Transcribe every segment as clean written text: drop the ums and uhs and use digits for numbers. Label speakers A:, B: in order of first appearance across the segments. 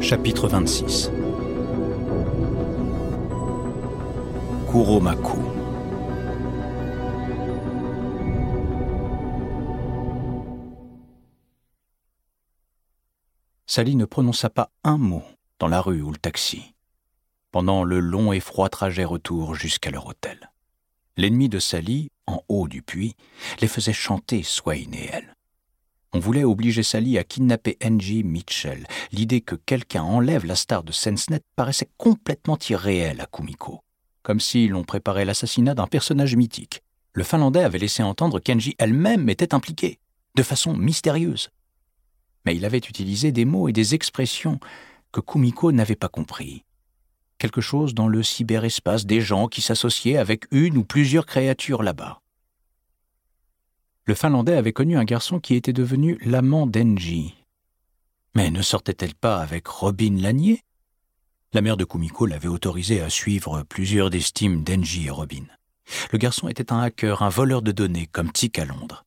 A: Chapitre 26. Kuromaku. Sally ne prononça pas un mot dans la rue ou le taxi, pendant le long et froid trajet retour jusqu'à leur hôtel. L'ennemi de Sally, en haut du puits, les faisait chanter Swain et elle. On voulait obliger Sally à kidnapper Angie Mitchell. L'idée que quelqu'un enlève la star de SenseNet paraissait complètement irréelle à Kumiko, comme si l'on préparait l'assassinat d'un personnage mythique. Le Finlandais avait laissé entendre qu'Angie elle-même était impliquée, de façon mystérieuse. Mais il avait utilisé des mots et des expressions que Kumiko n'avait pas compris. Quelque chose dans le cyberespace des gens qui s'associaient avec une ou plusieurs créatures là-bas. Le Finlandais avait connu un garçon qui était devenu l'amant d'Angie. Mais ne sortait-elle pas avec Robin Lanier ? La mère de Kumiko l'avait autorisé à suivre plusieurs des Steams d'Angie et Robin. Le garçon était un hacker, un voleur de données, comme Tic à Londres.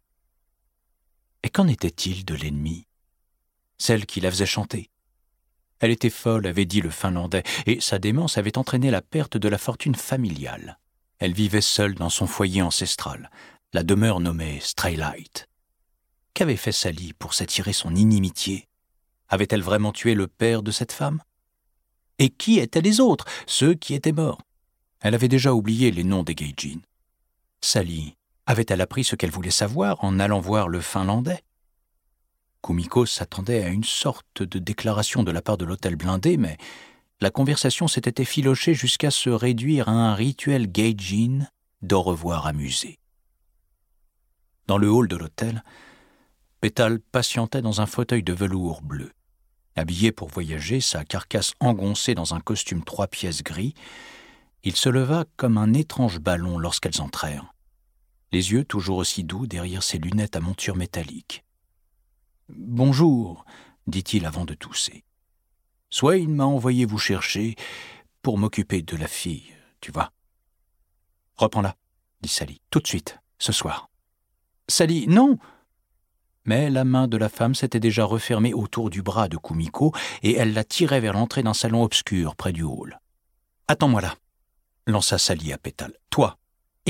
A: Et qu'en était-il de l'ennemi ? Celle qui la faisait chanter. Elle était folle, avait dit le Finlandais, et sa démence avait entraîné la perte de la fortune familiale. Elle vivait seule dans son foyer ancestral, la demeure nommée Straylight. Qu'avait fait Sally pour s'attirer son inimitié ? Avait-elle vraiment tué le père de cette femme ? Et qui étaient les autres, ceux qui étaient morts ? Elle avait déjà oublié les noms des Gaijin. Sally avait-elle appris ce qu'elle voulait savoir en allant voir le Finlandais ? Kumiko s'attendait à une sorte de déclaration de la part de l'hôtel blindé, mais la conversation s'était effilochée jusqu'à se réduire à un rituel Gaijin d'au revoir amusé. Dans le hall de l'hôtel, Pétale patientait dans un fauteuil de velours bleu. Habillé pour voyager, sa carcasse engoncée dans un costume 3 pièces gris, il se leva comme un étrange ballon lorsqu'elles entrèrent, les yeux toujours aussi doux derrière ses lunettes à monture métallique. « Bonjour, dit-il avant de tousser. Swain m'a envoyé vous chercher pour m'occuper de la fille, tu vois. »« Reprends-la, dit Sally, tout de suite, ce soir. »« Sally, non !» Mais la main de la femme s'était déjà refermée autour du bras de Kumiko et elle la tirait vers l'entrée d'un salon obscur près du hall. « Attends-moi là !» lança Sally à Pétale. « Toi, écoute-moi !»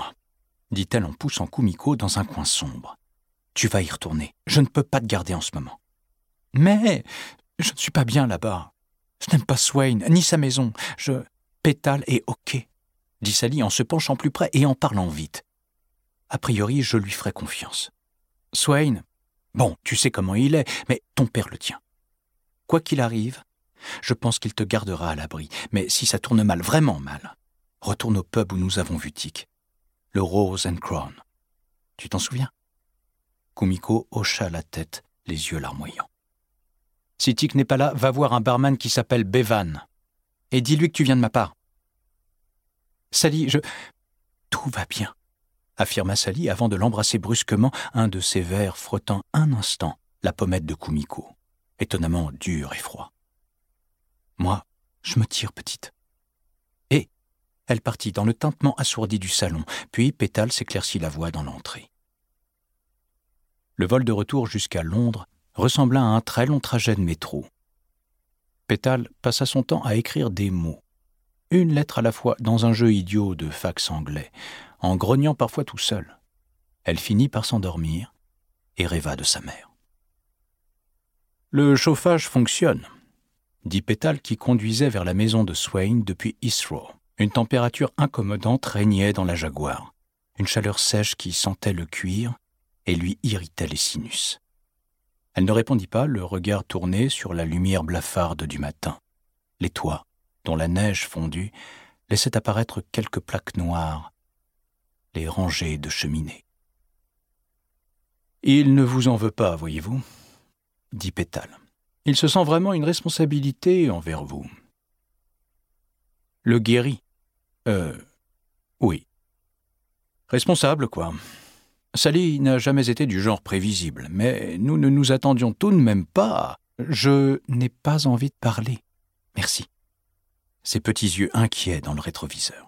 A: dit-elle en poussant Kumiko dans un coin sombre. « Tu vas y retourner. Je ne peux pas te garder en ce moment. »« Mais je ne suis pas bien là-bas. Je n'aime pas Swain, ni sa maison. Pétale est OK, dit Sally en se penchant plus près et en parlant vite. A priori, je lui ferai confiance. Swain, bon, tu sais comment il est, mais ton père le tient. Quoi qu'il arrive, je pense qu'il te gardera à l'abri. Mais si ça tourne mal, vraiment mal, retourne au pub où nous avons vu Tic, le Rose and Crown. Tu t'en souviens ? Kumiko hocha la tête, les yeux larmoyants. Si Tic n'est pas là, va voir un barman qui s'appelle Bevan. Et dis-lui que tu viens de ma part. Sally, Tout va bien, affirma Sally avant de l'embrasser brusquement, un de ses verres frottant un instant la pommette de Kumiko, étonnamment dur et froid. Moi, je me tire, petite. Et elle partit dans le tintement assourdi du salon, puis Pétale s'éclaircit la voix dans l'entrée. Le vol de retour jusqu'à Londres ressembla à un très long trajet de métro. Pétale passa son temps à écrire des mots, une lettre à la fois dans un jeu idiot de fax anglais, en grognant parfois tout seul. Elle finit par s'endormir et rêva de sa mère. « Le chauffage fonctionne », dit Pétale qui conduisait vers la maison de Swain depuis Heathrow. Une température incommodante régnait dans la Jaguar, une chaleur sèche qui sentait le cuir et lui irritait les sinus. Elle ne répondit pas, le regard tourné sur la lumière blafarde du matin. Les toits, dont la neige fondue, laissaient apparaître quelques plaques noires, les rangées de cheminées. « Il ne vous en veut pas, voyez-vous, » dit Pétale. « Il se sent vraiment une responsabilité envers vous. » Le guérit. Oui. Responsable, quoi. Sally n'a jamais été du genre prévisible, mais nous ne nous attendions tout de même pas. Je n'ai pas envie de parler. Merci. Ses petits yeux inquiets dans le rétroviseur.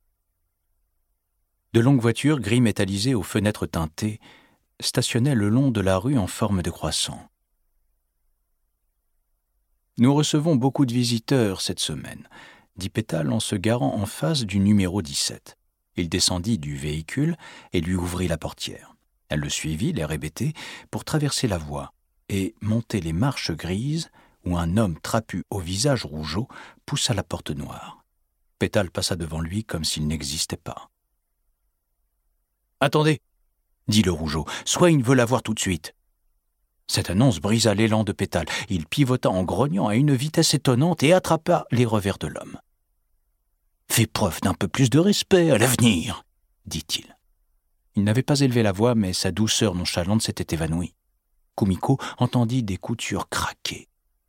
A: De longues voitures gris métallisées aux fenêtres teintées stationnaient le long de la rue en forme de croissant. « Nous recevons beaucoup de visiteurs cette semaine », dit Pétale en se garant en face du numéro 17. Il descendit du véhicule et lui ouvrit la portière. Elle le suivit, l'air hébété, pour traverser la voie et monter les marches grises où un homme trapu au visage rougeau poussa la porte noire. Pétale passa devant lui comme s'il n'existait pas. « Attendez !» dit le rougeau. « Swain veut la voir tout de suite. » Cette annonce brisa l'élan de Pétale. Il pivota en grognant à une vitesse étonnante et attrapa les revers de l'homme. « Fais preuve d'un peu plus de respect à l'avenir !» dit-il. Il n'avait pas élevé la voix, mais sa douceur nonchalante s'était évanouie. Kumiko entendit des coutures craquer.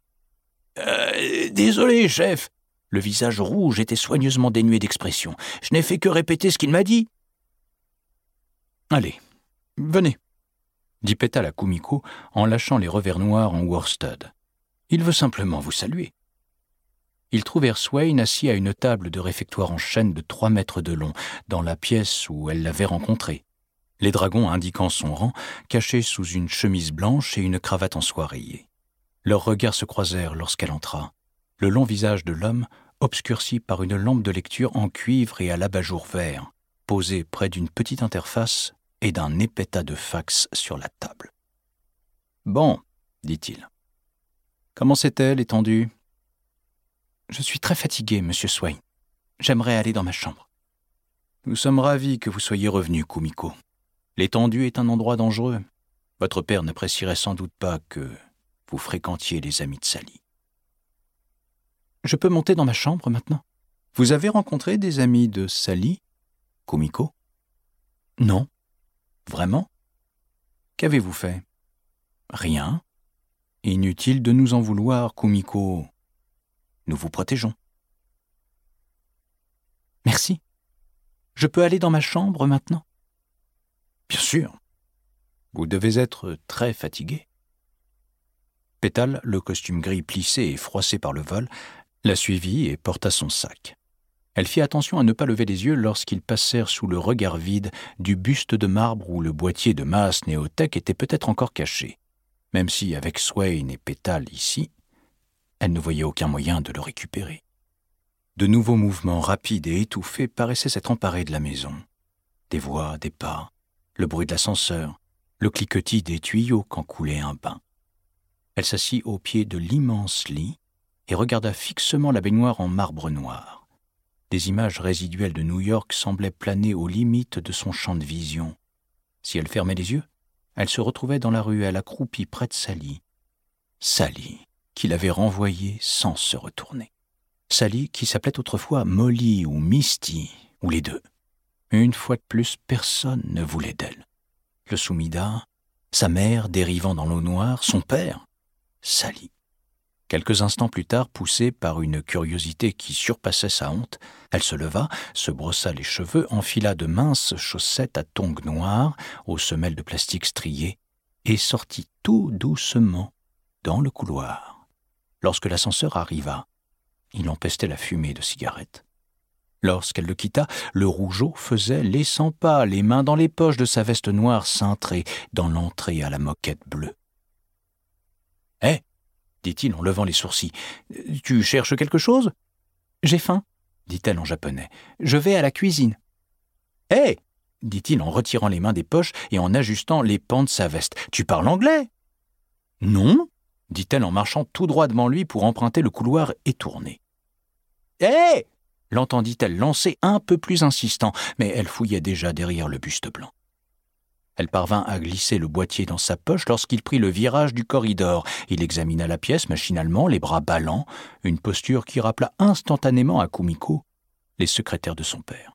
A: « Désolé, chef !» Le visage rouge était soigneusement dénué d'expression. « Je n'ai fait que répéter ce qu'il m'a dit. »« Allez, venez !» dit Pétale à Kumiko en lâchant les revers noirs en worsted. « Il veut simplement vous saluer. » Ils trouvèrent Swain assis à une table de réfectoire en chêne de 3 mètres de long, dans la pièce où elle l'avait rencontré. Les dragons indiquant son rang, caché sous une chemise blanche et une cravate en soie rayée. Leurs regards se croisèrent lorsqu'elle entra. Le long visage de l'homme, obscurci par une lampe de lecture en cuivre et à l'abat-jour vert, posée près d'une petite interface et d'un épais tas de fax sur la table. « Bon, » dit-il. « Comment c'était, l'étendue ?»« Je suis très fatigué, monsieur Swain. J'aimerais aller dans ma chambre. »« Nous sommes ravis que vous soyez revenu, Kumiko. L'étendue est un endroit dangereux. Votre père n'apprécierait sans doute pas que vous fréquentiez les amis de Sally. »« Je peux monter dans ma chambre maintenant ? Vous avez rencontré des amis de Sally, Kumiko ? » ?»« Non. »« Vraiment ? Qu'avez-vous fait ? » ?»« Rien. Inutile de nous en vouloir, Kumiko. Nous vous protégeons. »« Merci. Je peux aller dans ma chambre maintenant ? » ?»« Bien sûr. Vous devez être très fatigué. » Pétale, le costume gris plissé et froissé par le vol, la suivit et porta son sac. Elle fit attention à ne pas lever les yeux lorsqu'ils passèrent sous le regard vide du buste de marbre où le boîtier de Maas Néotech était peut-être encore caché, même si, avec Swain et Pétale ici, elle ne voyait aucun moyen de le récupérer. De nouveaux mouvements rapides et étouffés paraissaient s'être emparés de la maison. Des voix, des pas, le bruit de l'ascenseur, le cliquetis des tuyaux quand coulait un bain. Elle s'assit au pied de l'immense lit et regarda fixement la baignoire en marbre noir. Des images résiduelles de New York semblaient planer aux limites de son champ de vision. Si elle fermait les yeux, elle se retrouvait dans la ruelle accroupie près de Sally. Sally, qui l'avait renvoyée sans se retourner. Sally, qui s'appelait autrefois Molly ou Misty, ou les deux. Une fois de plus, personne ne voulait d'elle. Le Soumida, sa mère dérivant dans l'eau noire, son père, Sally. Quelques instants plus tard, poussée par une curiosité qui surpassait sa honte, elle se leva, se brossa les cheveux, enfila de minces chaussettes à tongs noirs, aux semelles de plastique striées, et sortit tout doucement dans le couloir. Lorsque l'ascenseur arriva, il empestait la fumée de cigarette. Lorsqu'elle le quitta, le rougeau faisait les 100 pas, les mains dans les poches de sa veste noire cintrée dans l'entrée à la moquette bleue. « Hé !» dit-il en levant les sourcils. « Tu cherches quelque chose ?»« J'ai faim, » dit-elle en japonais. « Je vais à la cuisine. »« Hé !» dit-il en retirant les mains des poches et en ajustant les pans de sa veste. « Tu parles anglais ?»« Non !» dit-elle en marchant tout droit devant lui pour emprunter le couloir étourné. « Hé !» l'entendit-elle lancer un peu plus insistant, mais elle fouillait déjà derrière le buste blanc. Elle parvint à glisser le boîtier dans sa poche lorsqu'il prit le virage du corridor. Il examina la pièce machinalement, les bras ballants, une posture qui rappela instantanément à Kumiko les secrétaires de son père.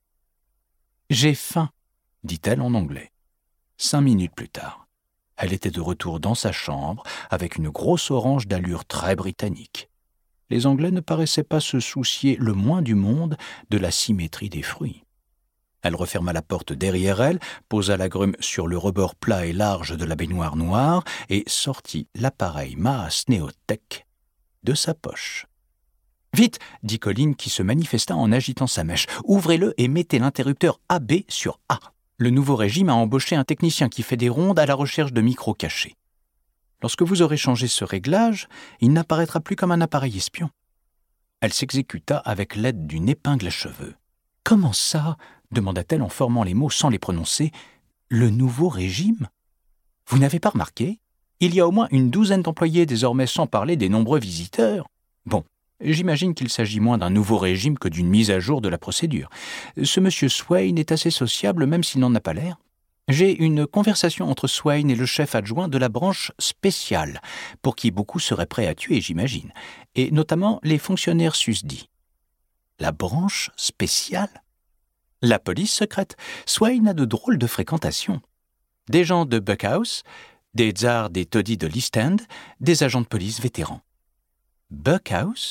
A: « J'ai faim », dit-elle en anglais. 5 minutes plus tard, elle était de retour dans sa chambre avec une grosse orange d'allure très britannique. Les Anglais ne paraissaient pas se soucier le moins du monde de la symétrie des fruits. Elle referma la porte derrière elle, posa la grume sur le rebord plat et large de la baignoire noire et sortit l'appareil Maas Néotech de sa poche. « Vite !» dit Colin qui se manifesta en agitant sa mèche. « Ouvrez-le et mettez l'interrupteur AB sur A. Le nouveau régime a embauché un technicien qui fait des rondes à la recherche de micros cachés. » Lorsque vous aurez changé ce réglage, il n'apparaîtra plus comme un appareil espion. » Elle s'exécuta avec l'aide d'une épingle à cheveux. « Comment ça ?» demanda-t-elle en formant les mots sans les prononcer. « Le nouveau régime ? Vous n'avez pas remarqué ? Il y a au moins une douzaine d'employés désormais, sans parler des nombreux visiteurs. Bon, j'imagine qu'il s'agit moins d'un nouveau régime que d'une mise à jour de la procédure. Ce monsieur Swain est assez sociable, même s'il n'en a pas l'air. J'ai une conversation entre Swain et le chef adjoint de la branche spéciale, pour qui beaucoup seraient prêts à tuer, j'imagine, et notamment les fonctionnaires susdits. La branche spéciale ? La police secrète. Swain a de drôles de fréquentations. Des gens de Buckhouse, des tsars des taudis de l'East End, des agents de police vétérans. Buckhouse ?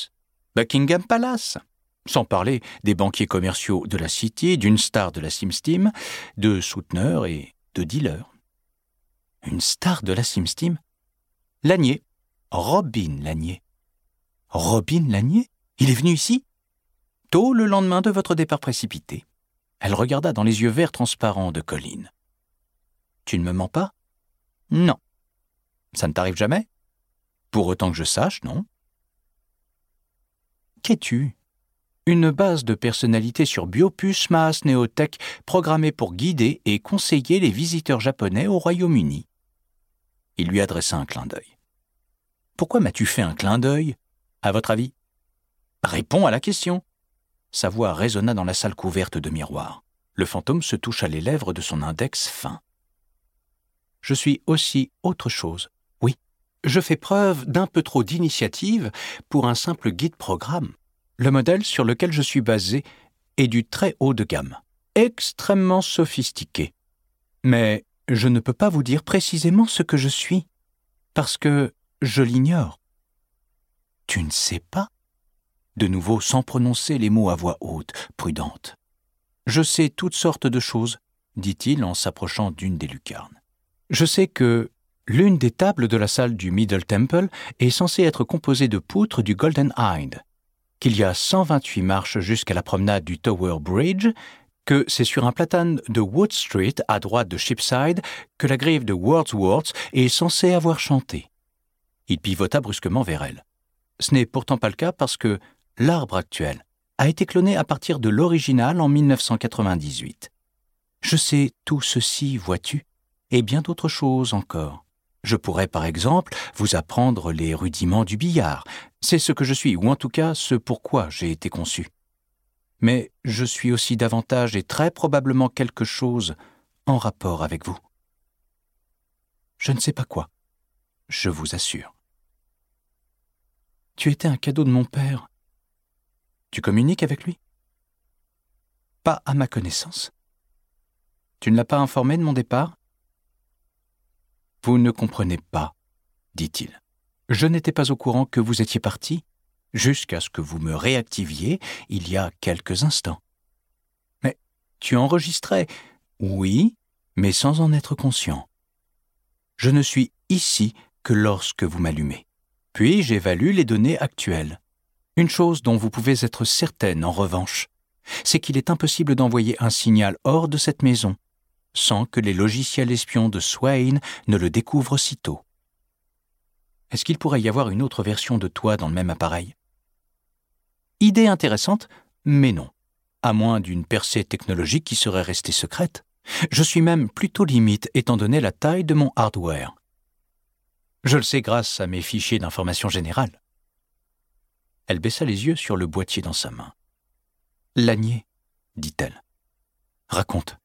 A: Buckingham Palace. Sans parler des banquiers commerciaux de la City, d'une star de la SimSteam, de souteneurs et de dealers. Une star de la SimSteam ? Lanier. Robin Lanier. Robin Lanier ? Il est venu ici ? Tôt le lendemain de votre départ précipité. Elle regarda dans les yeux verts transparents de Colin. Tu ne me mens pas ? Non. Ça ne t'arrive jamais ? Pour autant que je sache, non. Qu'es-tu ? Une base de personnalité sur Biopus Maas Neotech programmée pour guider et conseiller les visiteurs japonais au Royaume-Uni. Il lui adressa un clin d'œil. Pourquoi m'as-tu fait un clin d'œil ? À votre avis ? Réponds à la question. Sa voix résonna dans la salle couverte de miroirs. Le fantôme se toucha les lèvres de son index fin. Je suis aussi autre chose. Oui, je fais preuve d'un peu trop d'initiative pour un simple guide-programme. Le modèle sur lequel je suis basé est du très haut de gamme, extrêmement sophistiqué. Mais je ne peux pas vous dire précisément ce que je suis, parce que je l'ignore. Tu ne sais pas ? De nouveau, sans prononcer les mots à voix haute, prudente. Je sais toutes sortes de choses, dit-il en s'approchant d'une des lucarnes. Je sais que l'une des tables de la salle du Middle Temple est censée être composée de poutres du Golden Hind, qu'il y a 128 marches jusqu'à la promenade du Tower Bridge, que c'est sur un platane de Wood Street, à droite de Shipside, que la griffe de Wordsworth est censée avoir chanté. Il pivota brusquement vers elle. Ce n'est pourtant pas le cas parce que l'arbre actuel a été cloné à partir de l'original en 1998. Je sais tout ceci, vois-tu, et bien d'autres choses encore. Je pourrais, par exemple, vous apprendre les rudiments du billard. C'est ce que je suis, ou en tout cas ce pourquoi j'ai été conçu. Mais je suis aussi davantage et très probablement quelque chose en rapport avec vous. Je ne sais pas quoi, je vous assure. Tu étais un cadeau de mon père. Tu communiques avec lui ? Pas à ma connaissance. Tu ne l'as pas informé de mon départ ? Vous ne comprenez pas, dit-il. Je n'étais pas au courant que vous étiez parti, jusqu'à ce que vous me réactiviez il y a quelques instants. Mais tu enregistrais, oui, mais sans en être conscient. Je ne suis ici que lorsque vous m'allumez. Puis j'évalue les données actuelles. Une chose dont vous pouvez être certaine, en revanche, c'est qu'il est impossible d'envoyer un signal hors de cette maison, sans que les logiciels espions de Swain ne le découvrent aussitôt. Est-ce qu'il pourrait y avoir une autre version de toi dans le même appareil ? Idée intéressante, mais non, à moins d'une percée technologique qui serait restée secrète. Je suis même plutôt limite étant donné la taille de mon hardware. Je le sais grâce à mes fichiers d'information générale. Elle baissa les yeux sur le boîtier dans sa main. Lanier, dit-elle. Raconte.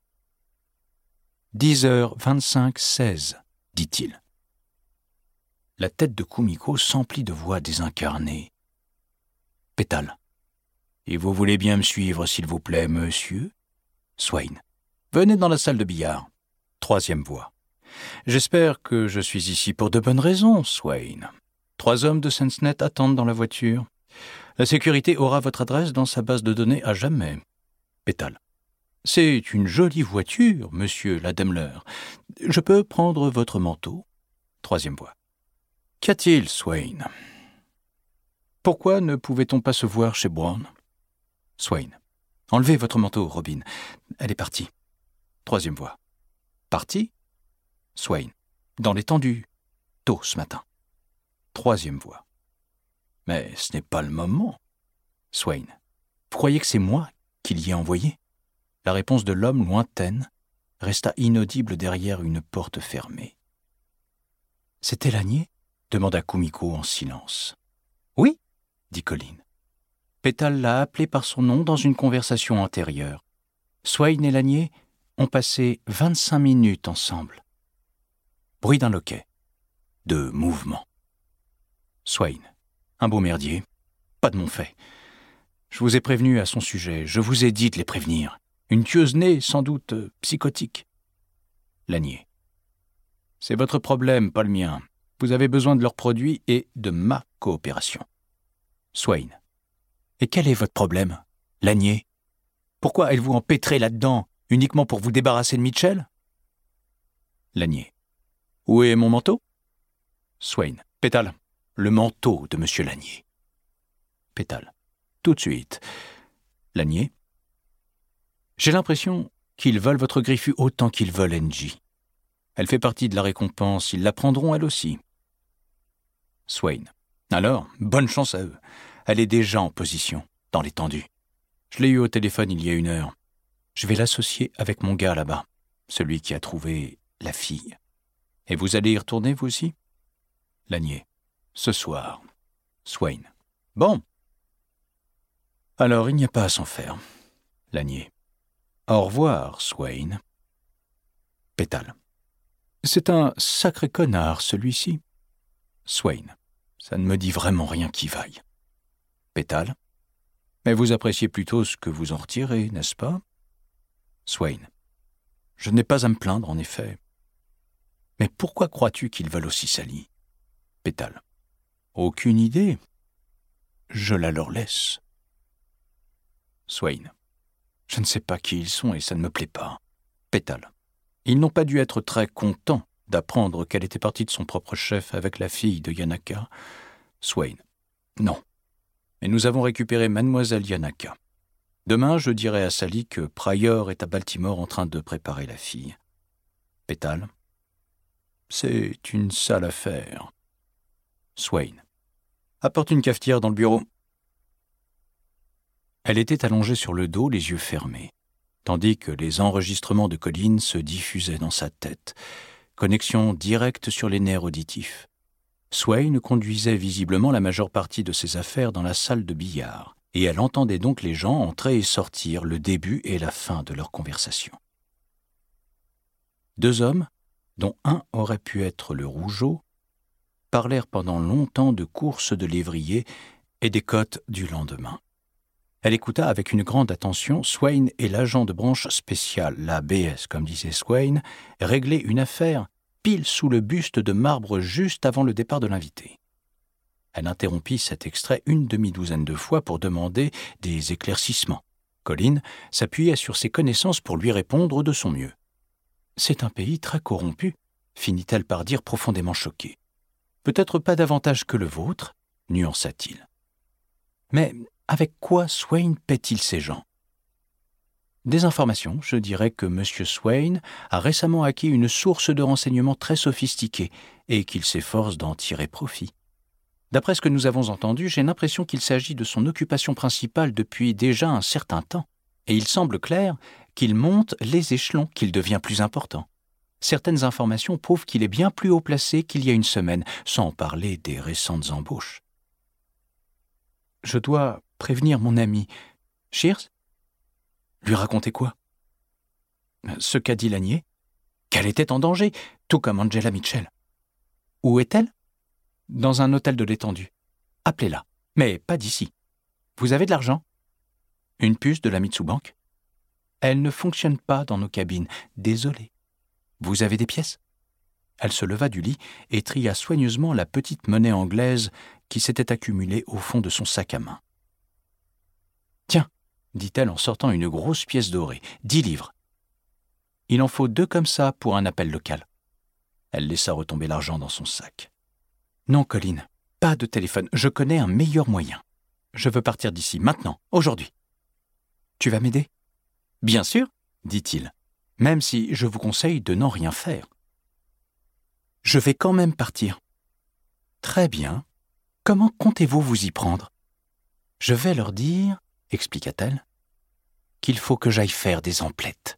A: 10h25-16, dit-il. La tête de Kumiko s'emplit de voix désincarnées. Pétale. Et vous voulez bien me suivre, s'il vous plaît, monsieur ? Swain. Venez dans la salle de billard. 3e voix. J'espère que je suis ici pour de bonnes raisons, Swain. 3 hommes de SenseNet attendent dans la voiture. La sécurité aura votre adresse dans sa base de données à jamais. Pétale. C'est une jolie voiture, monsieur Lademler. Je peux prendre votre manteau ? 3e voix. Qu'y a-t-il, Swain ? Pourquoi ne pouvait-on pas se voir chez Brown ? Swain. Enlevez votre manteau, Robin. Elle est partie. 3e voix. Partie ? Swain. Dans l'étendue. tôt ce matin. Troisième voix. Mais ce n'est pas le moment. Swain. Vous croyez que c'est moi qui l'y ai envoyé? La réponse de l'homme lointaine resta inaudible derrière une porte fermée. C'était Lanier? Demanda Kumiko en silence. Oui, dit Colin. Pétale l'a appelé par son nom dans une conversation antérieure. Swain et Lanier ont passé 25 minutes ensemble. Bruit d'un loquet. De mouvement. Swain. Un beau merdier. Pas de mon fait. Je vous ai prévenu à son sujet. Je vous ai dit de les prévenir. Une tueuse née, sans doute psychotique. Lanier. C'est votre problème, pas le mien. Vous avez besoin de leurs produits et de ma coopération. Swain. Et quel est votre problème, Lanier? Pourquoi êtes-vous empêtré là-dedans, uniquement pour vous débarrasser de Mitchell? Lanier. Où est mon manteau? Swain. Pétale. Le manteau de Monsieur Lanier. Pétale. Tout de suite. Lanier. J'ai l'impression qu'ils veulent votre griffu autant qu'ils veulent NJ. Elle fait partie de la récompense, ils la prendront elle aussi. Swain. Alors, bonne chance à eux. Elle est déjà en position, dans l'étendue. Je l'ai eu au téléphone il y a 1 heure. Je vais l'associer avec mon gars là-bas, celui qui a trouvé la fille. Et vous allez y retourner, vous aussi? Lanier. Ce soir. Swain. Bon. Alors, il n'y a pas à s'en faire. Lanier. Au revoir, Swain. Pétale. C'est un sacré connard, celui-ci. Swain. Ça ne me dit vraiment rien qui vaille. Pétale. Mais vous appréciez plutôt ce que vous en retirez, n'est-ce pas? Swain. Je n'ai pas à me plaindre, en effet. Mais pourquoi crois-tu qu'ils veulent aussi Sally? Pétale. Aucune idée. Je la leur laisse. Swain. Je ne sais pas qui ils sont et ça ne me plaît pas. Pétale. Ils n'ont pas dû être très contents d'apprendre qu'elle était partie de son propre chef avec la fille de Yanaka. Swain. Non. Mais nous avons récupéré mademoiselle Yanaka. Demain, je dirai à Sally que Pryor est à Baltimore en train de préparer la fille. Pétale. C'est une sale affaire. Swain. Apporte une cafetière dans le bureau. Elle était allongée sur le dos, les yeux fermés, tandis que les enregistrements de Colin se diffusaient dans sa tête, connexion directe sur les nerfs auditifs. Swain conduisait visiblement la majeure partie de ses affaires dans la salle de billard, et elle entendait donc les gens entrer et sortir, le début et la fin de leur conversation. 2 hommes, dont un aurait pu être le rougeau, parlèrent pendant longtemps de courses de lévrier et des cotes du lendemain. Elle écouta avec une grande attention Swain et l'agent de branche spéciale, la BS, comme disait Swain, régler une affaire pile sous le buste de marbre juste avant le départ de l'invité. Elle interrompit cet extrait une demi-douzaine de fois pour demander des éclaircissements. Colin s'appuyait sur ses connaissances pour lui répondre de son mieux. « C'est un pays très corrompu », finit-elle par dire profondément choquée. « Peut-être pas davantage que le vôtre », nuança-t-il. « Mais avec quoi Swain paie-t-il ces gens ?» Des informations, je dirais que M. Swain a récemment acquis une source de renseignements très sophistiquée et qu'il s'efforce d'en tirer profit. D'après ce que nous avons entendu, j'ai l'impression qu'il s'agit de son occupation principale depuis déjà un certain temps, et il semble clair qu'il monte les échelons, qu'il devient plus important. Certaines informations prouvent qu'il est bien plus haut placé qu'il y a une semaine, sans parler des récentes embauches. Je dois prévenir mon ami. Shears ? Lui raconter quoi? Ce qu'a dit Lanier, qu'elle était en danger, tout comme Angela Mitchell. Où est-elle? Dans un hôtel de l'étendue. Appelez-la, mais pas d'ici. Vous avez de l'argent? Une puce de la Mitsubank? Elle ne fonctionne pas dans nos cabines, désolé. Vous avez des pièces? Elle se leva du lit et tria soigneusement la petite monnaie anglaise qui s'était accumulée au fond de son sac à main. Tiens, dit-elle en sortant une grosse pièce dorée, 10 livres. Il en faut 2 comme ça pour un appel local. Elle laissa retomber l'argent dans son sac. Non, Colin, pas de téléphone, je connais un meilleur moyen. Je veux partir d'ici, maintenant, aujourd'hui. Tu vas m'aider? Bien sûr, dit-il, même si je vous conseille de n'en rien faire. Je vais quand même partir. Très bien. Comment comptez-vous vous y prendre ? Je vais leur dire, expliqua-t-elle, qu'il faut que j'aille faire des emplettes.